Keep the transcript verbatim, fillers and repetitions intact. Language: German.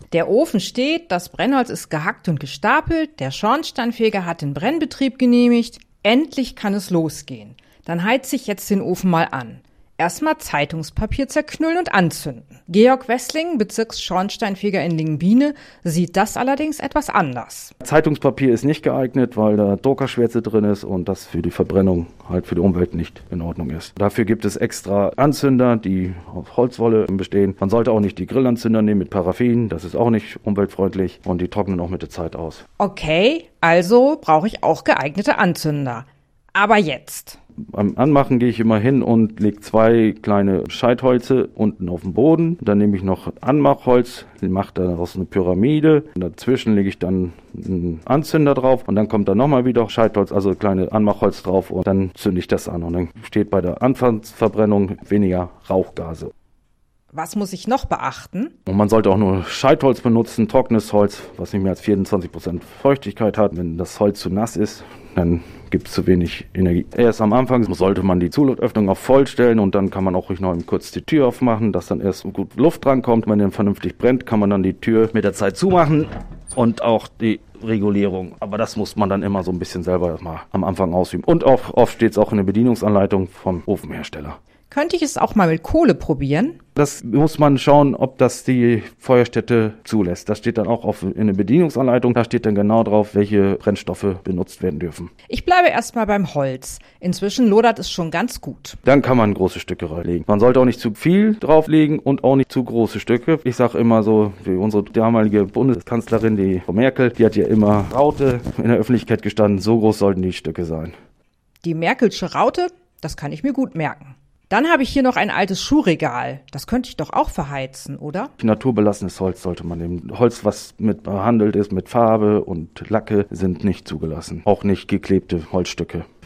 Der Ofen steht, das Brennholz ist gehackt und gestapelt, der Schornsteinfeger hat den Brennbetrieb genehmigt. Endlich kann es losgehen. Dann heiz ich jetzt den Ofen mal an. Erstmal Zeitungspapier zerknüllen und anzünden. Georg Wessling, Bezirksschornsteinfeger in Lingenbiene, sieht das allerdings etwas anders. Zeitungspapier ist nicht geeignet, weil da Druckerschwärze drin ist und das für die Verbrennung halt für die Umwelt nicht in Ordnung ist. Dafür gibt es extra Anzünder, die aus Holzwolle bestehen. Man sollte auch nicht die Grillanzünder nehmen mit Paraffin, das ist auch nicht umweltfreundlich und die trocknen auch mit der Zeit aus. Okay, also brauche ich auch geeignete Anzünder. Aber jetzt... Beim Anmachen gehe ich immer hin und lege zwei kleine Scheitholze unten auf den Boden. Dann nehme ich noch Anmachholz, mache daraus eine Pyramide. Und dazwischen lege ich dann einen Anzünder drauf und dann kommt da nochmal wieder Scheitholz, also kleine Anmachholz drauf und dann zünde ich das an. Und dann steht bei der Anfangsverbrennung weniger Rauchgase. Was muss ich noch beachten? Und man sollte auch nur Scheitholz benutzen, trockenes Holz, was nicht mehr als vierundzwanzig Prozent Feuchtigkeit hat. Wenn das Holz zu nass ist, dann gibt es zu wenig Energie. Erst am Anfang sollte man die Zuluftöffnung auf voll stellen und dann kann man auch ruhig noch kurz die Tür aufmachen, dass dann erst gut Luft drankommt. Wenn dann vernünftig brennt, kann man dann die Tür mit der Zeit zumachen und auch die Regulierung. Aber das muss man dann immer so ein bisschen selber mal am Anfang ausüben. Und auch oft steht es auch in der Bedienungsanleitung vom Ofenhersteller. Könnte ich es auch mal mit Kohle probieren? Das muss man schauen, ob das die Feuerstätte zulässt. Das steht dann auch auf, in der Bedienungsanleitung. Da steht dann genau drauf, welche Brennstoffe benutzt werden dürfen. Ich bleibe erstmal beim Holz. Inzwischen lodert es schon ganz gut. Dann kann man große Stücke reinlegen. Man sollte auch nicht zu viel drauflegen und auch nicht zu große Stücke. Ich sage immer so, wie unsere damalige Bundeskanzlerin, die Frau Merkel, die hat ja immer Raute in der Öffentlichkeit gestanden. So groß sollten die Stücke sein. Die Merkelsche Raute, das kann ich mir gut merken. Dann habe ich hier noch ein altes Schuhregal. Das könnte ich doch auch verheizen, oder? Naturbelassenes Holz sollte man nehmen. Holz, was mit behandelt ist, mit Farbe und Lacke, sind nicht zugelassen. Auch nicht geklebte Holzstücke.